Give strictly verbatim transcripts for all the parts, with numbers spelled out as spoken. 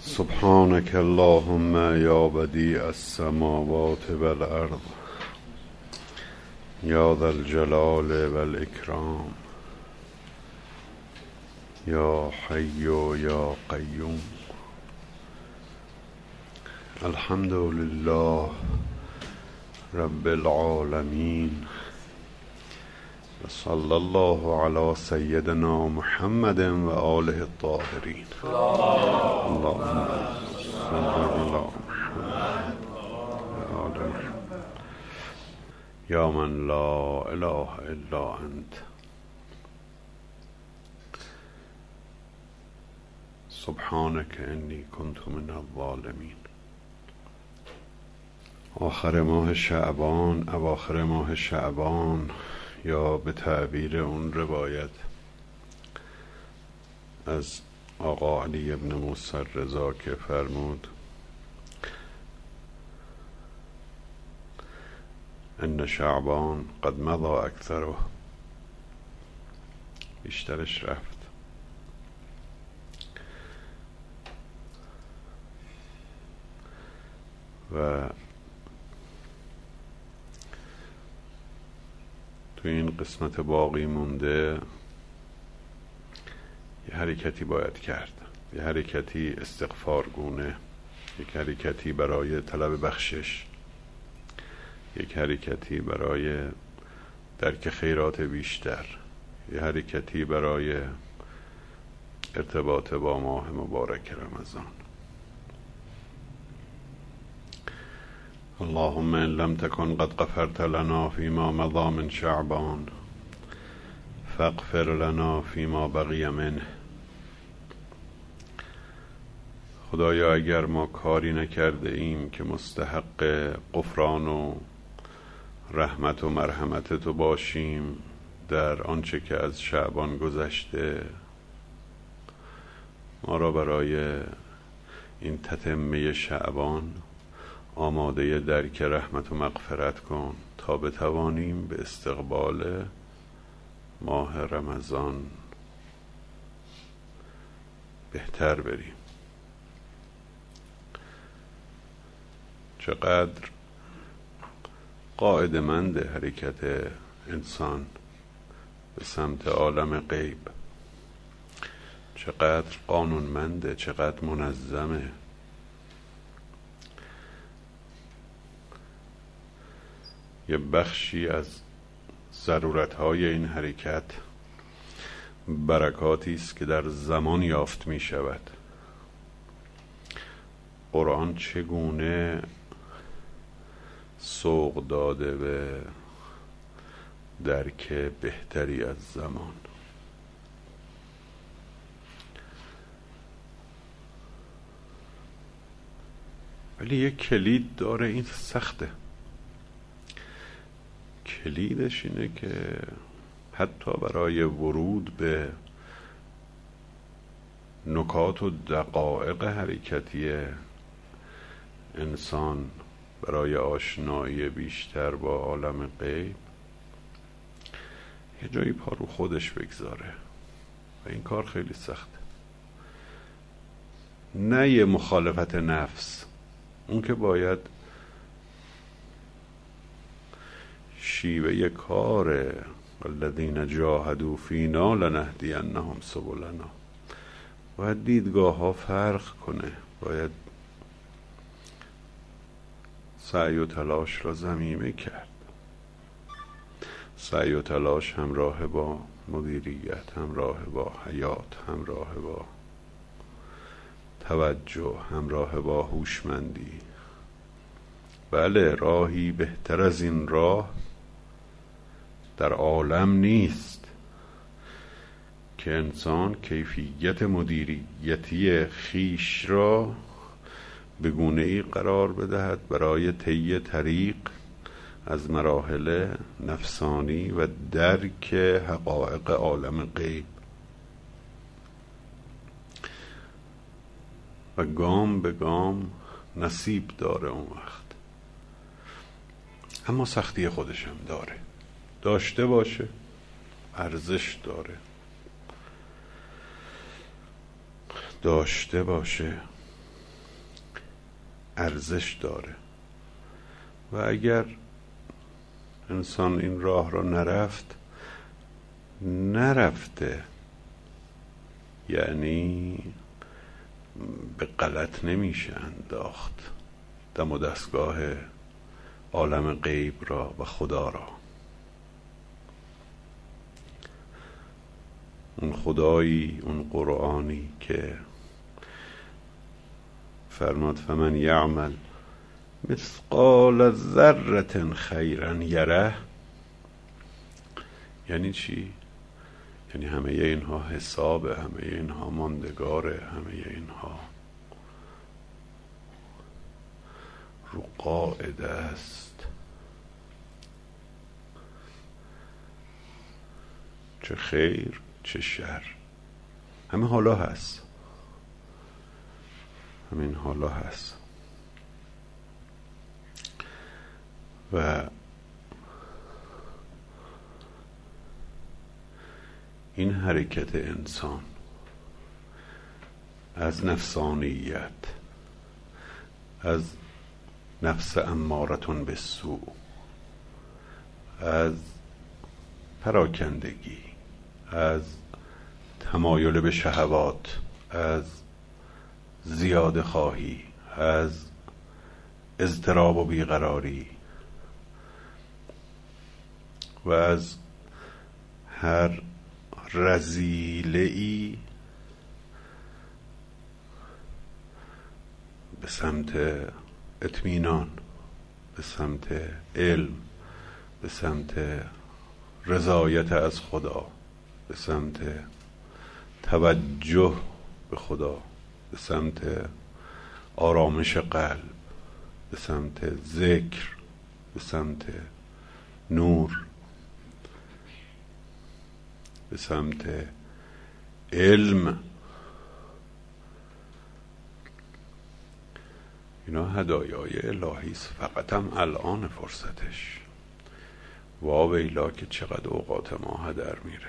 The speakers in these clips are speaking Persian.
سبحانك اللهم یا بدیع السماوات والارض یا ذا الجلال والاکرام یا حی یا قیوم. الحمد لله رب العالمین و صلی الله علی سیدنا محمد و آله الطاهرین. اللهم صل علی محمد و آله یا من لا اله الا انت سبحانك انی کنت من الظالمین. آخر ماه شعبان، اواخر ماه شعبان، یا به تعبیر اون روایت از آقا علی ابن موسی رضا که فرمود ان شعبان قد مضى اکثره، بیشترش رفت. و تو این قسمت باقی مونده یه حرکتی باید کرد، یه حرکتی استغفارگونه، یک حرکتی برای طلب بخشش، یک حرکتی برای درک خیرات بیشتر، یه حرکتی برای ارتباط با ماه مبارک رمضان. اللهم ان لم تكن قد غفرت لنا فيما مضى من شعبان فاغفر لنا فيما بقي منه. خدایا اگر ما کاری نکرده ایم که مستحق غفران و رحمت و مرحمت تو باشیم در آنچه که از شعبان گذشته، ما را برای این تتمه شعبان آماده درک رحمت و مغفرت کن تا بتوانیم به استقبال ماه رمضان بهتر بریم. چقدر قاعده‌مند حرکت انسان به سمت عالم غیب، چقدر قانونمنده، چقدر منظمه. یه بخشی از ضرورت‌های این حرکت برکاتی است که در زمان یافت می شود. قرآن چگونه سوق داده به درک بهتری از زمان. ولی یک کلید داره، این سخته. کلیدش اینه که حتی برای ورود به نکات و دقایق حرکتی انسان، برای آشنایی بیشتر با عالم غیب، یه جایی پا رو خودش بگذاره و این کار خیلی سخته. نه یه مخالفت نفس، اون که باید شیوه کار الذین جاهدوا فینا لنهدینهم سبلنا، باید دیدگاه ها فرق کنه، باید سعی و تلاش را ضمیمه کرد. سعی و تلاش همراه با مدیریت، همراه با حیات، همراه با توجه، همراه با هوشمندی. بله، راهی بهتر از این راه در عالم نیست که انسان کیفیت مدیریتی خیش را به گونه‌ای قرار بدهد برای طی طریق از مراحل نفسانی و درک حقایق عالم غیب و گام به گام نصیب داره اون وقت. اما سختی خودش هم داره، داشته باشه ارزش داره، داشته باشه ارزش داره. و اگر انسان این راه را نرفت، نرفته، یعنی به غلط نمیشه انداخت دم و دستگاه عالم غیب را و خدا را. اون خدایی، اون قرآنی که فرماد فمن یعمل مثقال ذره خیرا یره، یعنی چی؟ یعنی همه اینها حسابه، همه اینها ماندگاره، همه اینها رو قاعده است. چه خیر چه شر، همه حالا هست، همین حالا هست. و این حرکت انسان از نفسانیت، از نفس امارتون به سوء، از پراکندگی، از تمایل به شهوات، از زیاده خواهی، از اضطراب و بیقراری و از هر رذیله‌ای به سمت اطمینان، به سمت علم، به سمت رضایت از خدا، به سمت توجه به خدا، به سمت آرامش قلب، به سمت ذکر، به سمت نور، به سمت علم. اینا هدایای الهی است، فقط هم الان فرصتش. واویلا که چقدر اوقات ما هدر میره،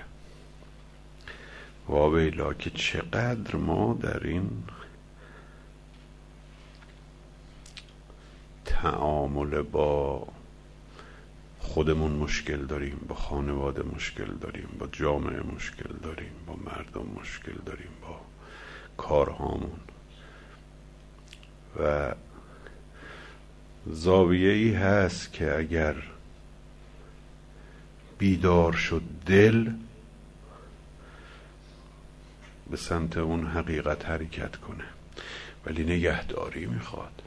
واویلا که چقدر ما در این تعامل با خودمون مشکل داریم، با خانواده مشکل داریم، با جامعه مشکل داریم، با مردم مشکل داریم، با کارهامون. و زاویه ای هست که اگر بیدار شد دل، به سمت اون حقیقت حرکت کنه، ولی نگهداری میخواد.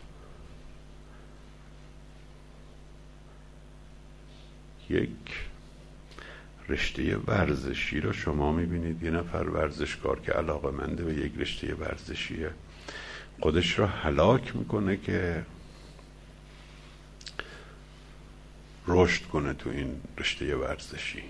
یک رشته ورزشی رو شما میبینید، یه نفر ورزشکار که علاقه‌منده به یک رشته ورزشیه، خودش رو هلاک میکنه که رشد کنه تو این رشته ورزشی.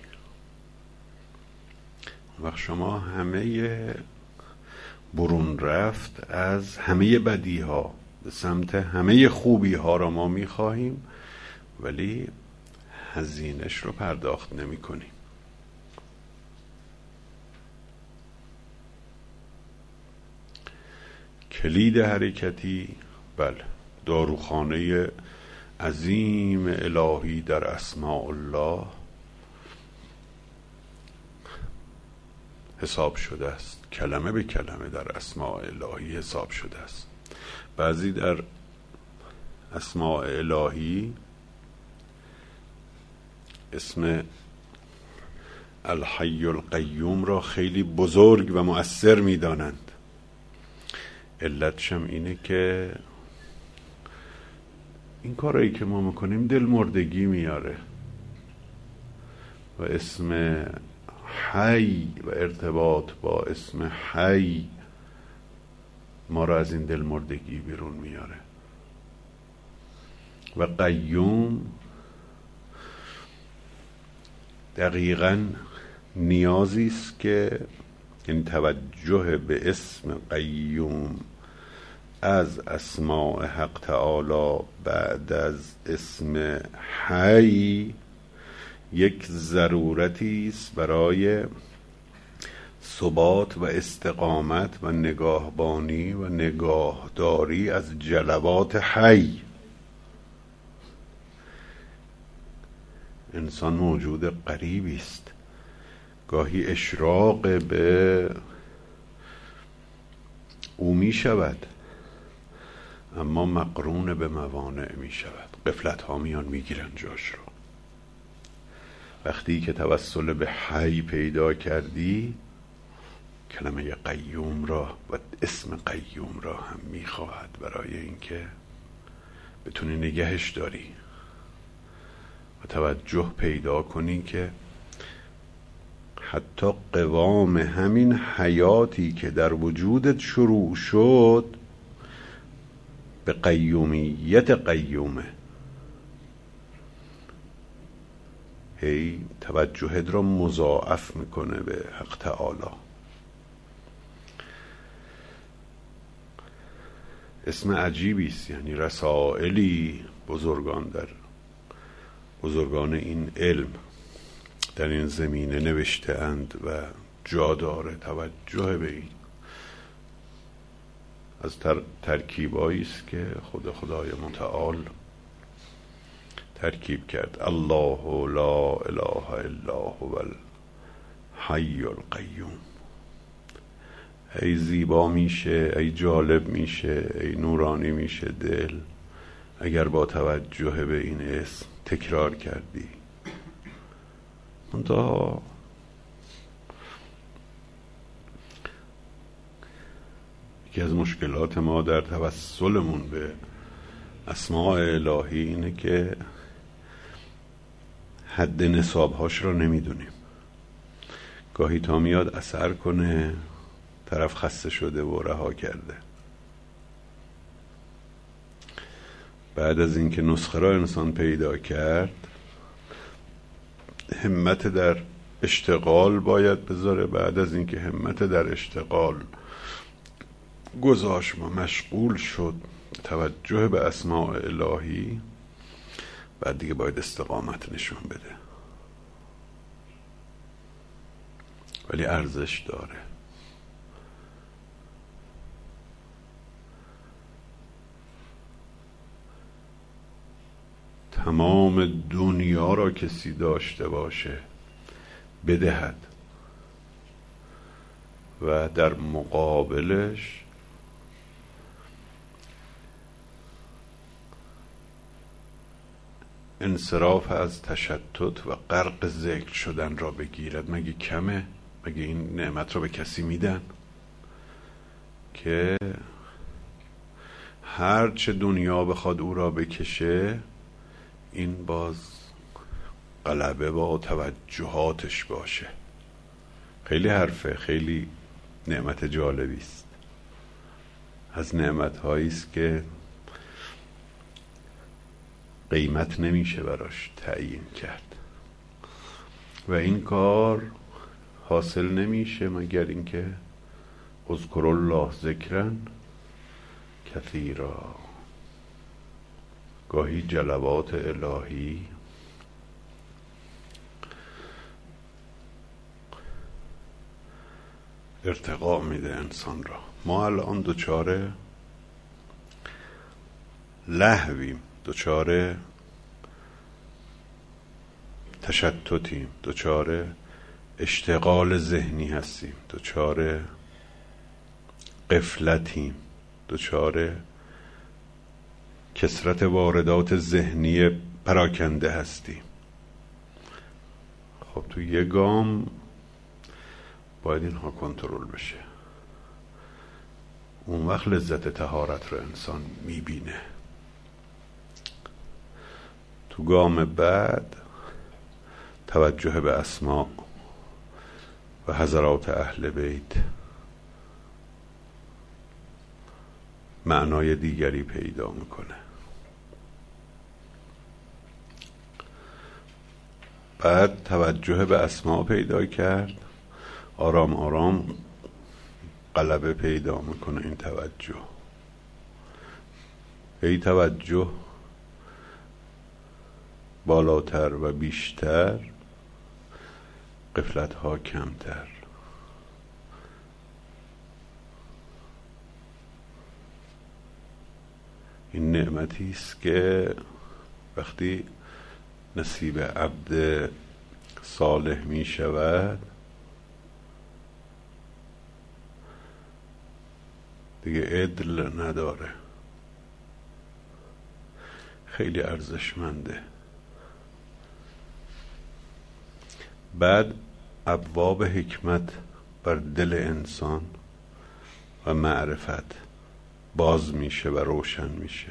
وقت شما همه برون رفت از همه بدی ها به سمت همه خوبی ها را ما میخواهیم، ولی هزینه‌اش رو پرداخت نمی کنیم. کلید حرکتی، بله، داروخانه عظیم الهی در اسماء الله حساب شده است، کلمه به کلمه در اسماء الهی حساب شده است. بعضی در اسماء الهی اسم الحی القیوم را خیلی بزرگ و مؤثر می دانند. علتشم اینه که این کارایی که ما میکنیم دل مردگی میاره و اسم حی و ارتباط با اسم حی ما را از این دل مردگی بیرون میاره. و قیوم دقیقاً نیازی است که این توجه به اسم قیوم از اسماء حق تعالی بعد از اسم حی یک ضرورتی است برای ثبات و استقامت و نگاهبانی و نگاهداری از جلوات حی. انسان موجود غریبی است، گاهی اشراق به او می شود اما مقرون به موانع می شود. غفلت ها میان می گیرن جاش رو. وقتی که توسل به حی پیدا کردی، کلمه قیوم را و اسم قیوم را هم می خواهد برای اینکه بتونی نگهش داری و توجه پیدا کنی که حتی قوام همین حیاتی که در وجودت شروع شد به قیومیت قیومه. هی توجهت را مضاعف میکنه به حق تعالی. اسم عجیبی است، یعنی رسائلی بزرگان در بزرگان این علم در این زمینه نوشته اند و جا داره توجه به این. از تر... ترکیبایی است که خود خدای متعال ترکیب کرد. الله لا اله الا هو الحی القیوم. ای زیبا میشه، ای جالب میشه، ای نورانی میشه دل اگر با توجه به این اسم تکرار کردی. منتها یکی از مشکلات ما در توسلمون به اسماء الهی اینه که حد نصابهاش رو نمیدونیم. گاهی تا میاد اثر کنه طرف خسته شده و رها کرده. بعد از اینکه نسخه را انسان پیدا کرد همت در اشتغال باید بذاره. بعد از اینکه همت در اشتغال گذاشت و مشغول شد توجه به اسماء الهی، بعد دیگه باید استقامت نشون بده. ولی ارزش داره. تمام دنیا را کسی داشته باشه بدهد و در مقابلش انصراف از تشتت و غرق ذکر شدن را بگیرد، مگه کمه؟ مگه این نعمت را به کسی میدن که هر چه دنیا بخواد او را بکشه این باز غلبه با توجهاتش باشه؟ خیلی حرفه، خیلی نعمت جالبی است. از نعمت هایی است که قیمت نمیشه براش تعیین کرد و این کار حاصل نمیشه مگر اینکه اذکر الله ذکرا کثیرا. گاهی جلوات الهی ارتقا میده انسان را. ما الان دوچاره لهویم، دوچاره تشتتیم، دوچاره اشتغال ذهنی هستیم، دوچاره غفلتیم، دوچاره کثرت واردات ذهنی پراکنده هستیم. خب تو یه گام باید اینها کنترل بشه. اون وقت لذت طهارت رو انسان میبینه. تو گام بعد توجه به اسماء و حضرات اهل بیت معنای دیگری پیدا میکنه. بعد توجه به اسماء پیدا کرد، آرام آرام غلبه پیدا میکنه این توجه. ای توجه بالاتر و بیشتر، غفلت ها کمتر. این نعمتی است که وقتی نصیب عبد صالح می شود دیگه عدل نداره، خیلی ارزشمنده. بعد ابواب حکمت بر دل انسان و معرفت باز میشه و روشن میشه.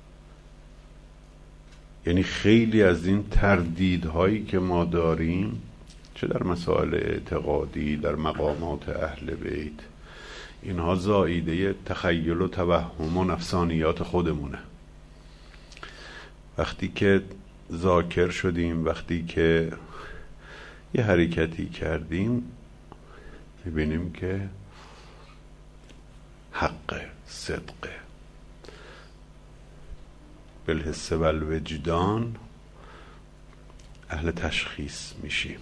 یعنی خیلی از این تردیدهایی که ما داریم، چه در مسائل اعتقادی، در مقامات اهل بیت، اینها زائیده تخیل و توهم و نفسانیات خودمونه. وقتی که ذاکر شدیم، وقتی که یه حرکتی کردیم، میبینیم که حق صدقه بالحس و الوجدان اهل تشخیص میشیم.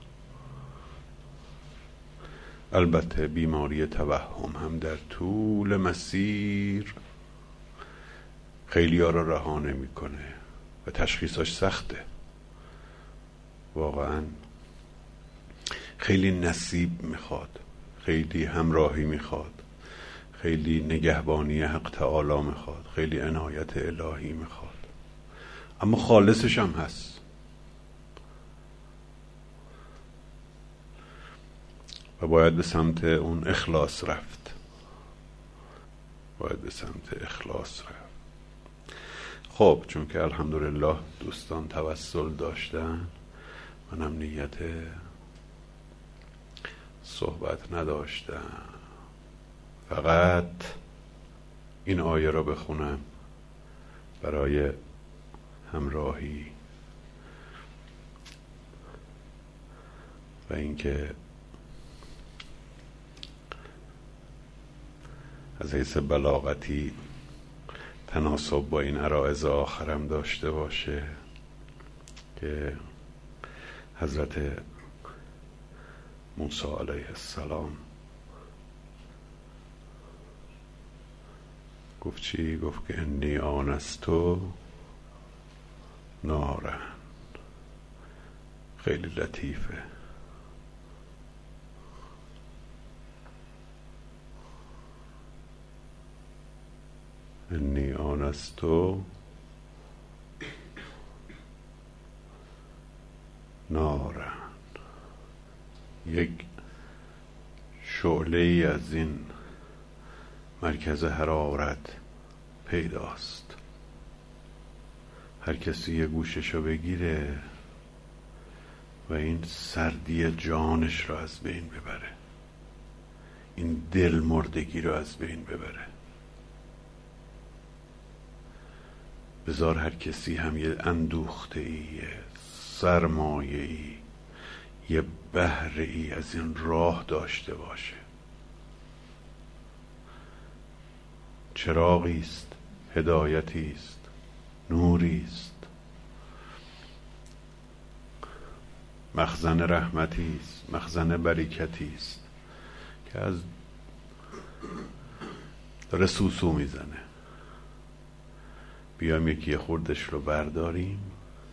البته بیماری توهم هم در طول مسیر خیلی ها رو رها نمیکنه و تشخیصش سخته. واقعا خیلی نصیب میخواد، خیلی همراهی میخواد، خیلی نگهبانی حق تعالی میخواد، خیلی عنایت الهی میخواد، اما خالصش هم هست. و باید به سمت اون اخلاص رفت، باید به سمت اخلاص رفت. خب چون که الحمدلله دوستان توسل داشتن، منم نیت صحبت نداشتم، فقط این آیه را بخونم برای همراهی و اینکه از حیث بلاغتی تناسب با این عرائض آخرم داشته باشه که حضرت موسی علیه السلام گفت چی؟ گفت که انی آنستو نارن. خیلی لطیفه. انی آنستو نارن، یک شعله ای از این مرکز حرارت پیداست. هر کسی یه گوششو بگیره و این سردی جانش رو از بین ببره، این دل مردگی رو از بین ببره. بذار هر کسی هم یه اندوخته ای، یه سرمایه ای، یه بهره ای از این راه داشته باشه. چراغی است، هدایتی است، نوری است، مخزن رحمتی است، مخزن برکتی است که از داره سوسو میزنه. بیایم یکی خوردش رو برداریم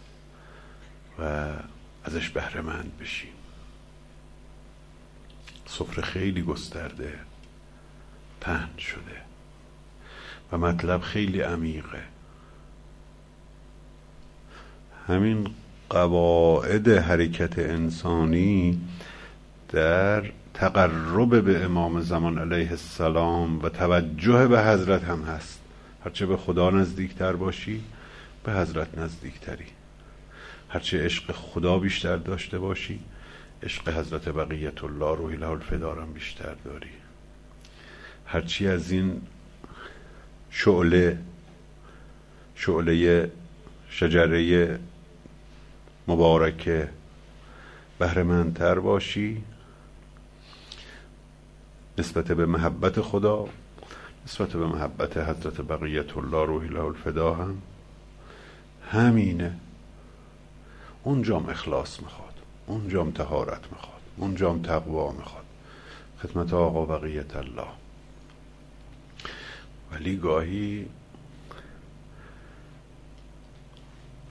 و ازش بهره مند بشیم. سفره خیلی گسترده پهن شده و مطلب خیلی عمیقه. همین قواعد حرکت انسانی در تقرب به امام زمان علیه السلام و توجه به حضرت هم هست. هرچه به خدا نزدیکتر باشی به حضرت نزدیکتری، هرچه عشق خدا بیشتر داشته باشی عشق حضرت بقیت الله روح له الفدا هم بیشتر داری. هرچی از این شعله شعله شجره مبارکه بهره‌مندتر باشی نسبت به محبت خدا، نسبت به محبت حضرت بقیت الله روح له الفدا هم همینه. اونجام اخلاص میخواد، اونجام طهارت میخواد، اونجام تقوا میخواد، خدمت آقا بقیت الله. ولی گاهی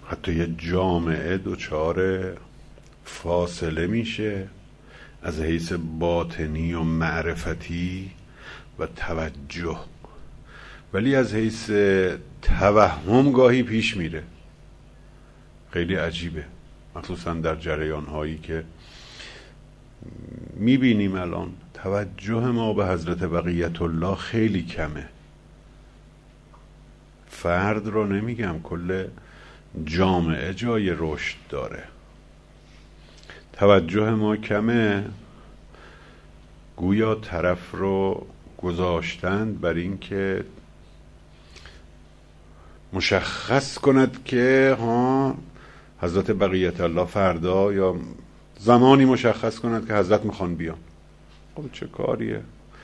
حتی یه جامعه دچار فاصله میشه از حیث باطنی و معرفتی و توجه، ولی از حیث توهم گاهی پیش میره. خیلی عجیبه، مخصوصا در جریان هایی که میبینیم الان توجه ما به حضرت بقیت الله خیلی کمه. فرد رو نمیگم، کل جامعه جای رشد داره. توجه ما کمه، گویا طرف رو گذاشتند بر این که مشخص کند که ها حضرت بقیت الله فردا یا زمانی مشخص کند که حضرت میخوان بیان. خب چه کاریه؟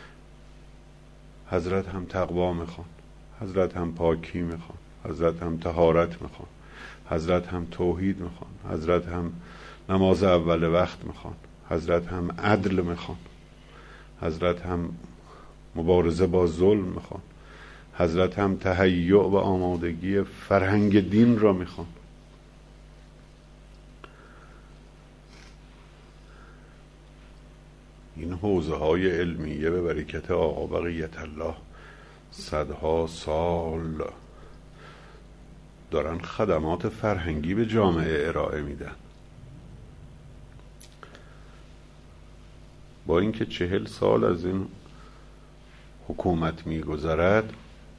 حضرت هم تقوا میخوان، حضرت هم پاکی میخوان، حضرت هم طهارت میخوان، حضرت هم توحید میخوان، حضرت هم نماز اول وقت میخوان، حضرت هم عدل میخوان، حضرت هم مبارزه با ظلم میخوان، حضرت هم تهیع و آمادگی فرهنگ دین را میخوان. این حوزه های علمیه به برکت آقا بقیت الله صدها سال دارن خدمات فرهنگی به جامعه ارائه میدن. با اینکه چهل سال از این حکومت میگذرد،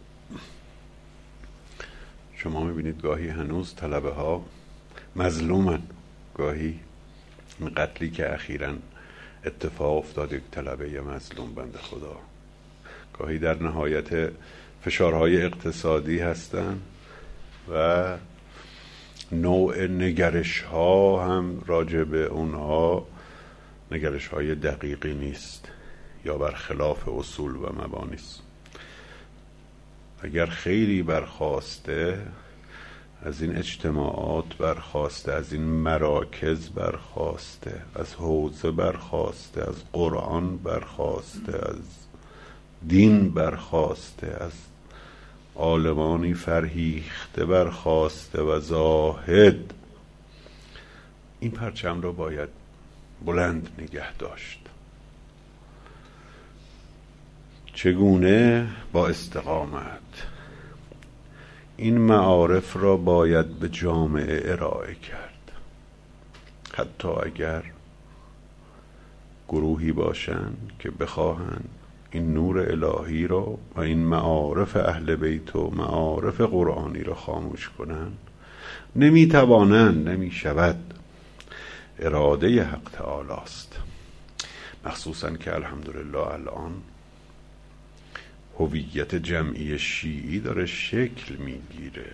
شما میبینید گاهی هنوز طلبه ها مظلومن. گاهی این قتلی که اخیراً اتفاق افتاد، یک طلبه مظلوم بنده خدا، گاهی در نهایت فشارهای اقتصادی هستن و نوع نگرش ها هم راجع به اونها نگرش های دقیقی نیست یا برخلاف اصول و مبانی است. اگر خیری برخواسته از این اجتماعات، برخواسته از این مراکز، برخواسته از حوزه، برخواسته از قرآن، برخواسته از دین، برخواسته از عالمانی فرهیخته، برخواسته و زاهد، این پرچم را باید بلند نگه داشت. چگونه؟ با استقامت. این معارف را باید به جامعه ارائه کرد، حتی اگر گروهی باشند که بخواهند این نور الهی را و این معارف اهل بیت و معارف قرآنی را خاموش کنند، نمیتوانند، نمیشود. اراده حق تعالی است. مخصوصا که الحمدلله الان هویت جمعی شیعی داره شکل میگیره.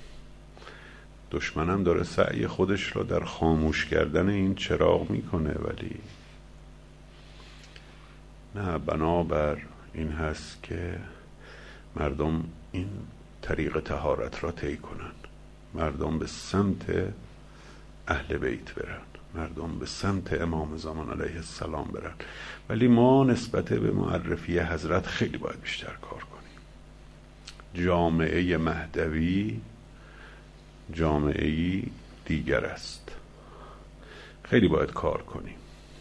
دشمنم داره سعی خودش را در خاموش کردن این چراغ میکنه، ولی نه، بنابر این هست که مردم این طریق طهارت را طی کنن، مردم به سمت اهل بیت برن، مردم به سمت امام زمان علیه السلام برن. ولی ما نسبت به معرفی حضرت خیلی باید بیشتر کار کنیم. جامعه مهدوی جامعه دیگر است، خیلی باید کار کنیم.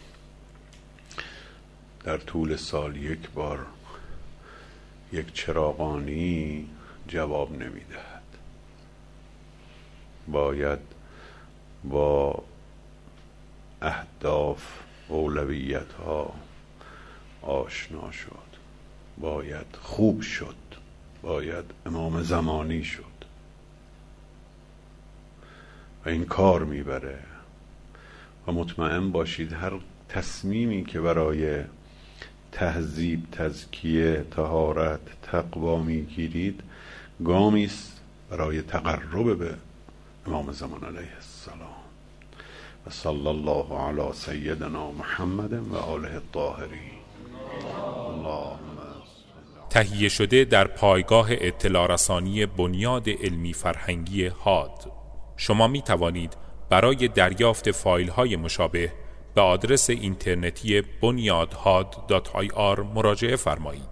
در طول سال یک بار یک چراغانی جواب نمیدهد. باید با اهداف، اولویت ها آشنا شد، باید خوب شد، باید امام زمانی شد و این کار میبره. و مطمئن باشید هر تصمیمی که برای تهذیب، تزکیه، طهارت، تقوا میگیرید گامی است برای تقرب به امام زمان علیه السلام. و صلی الله علی سیدنا محمد و آله الطاهرین. تهیه شده در پایگاه اطلاع رسانی بنیاد علمی فرهنگی هاد. شما می توانید برای دریافت فایل های مشابه به آدرس اینترنتی بنیاد هاد دات آی آر مراجعه فرمایید.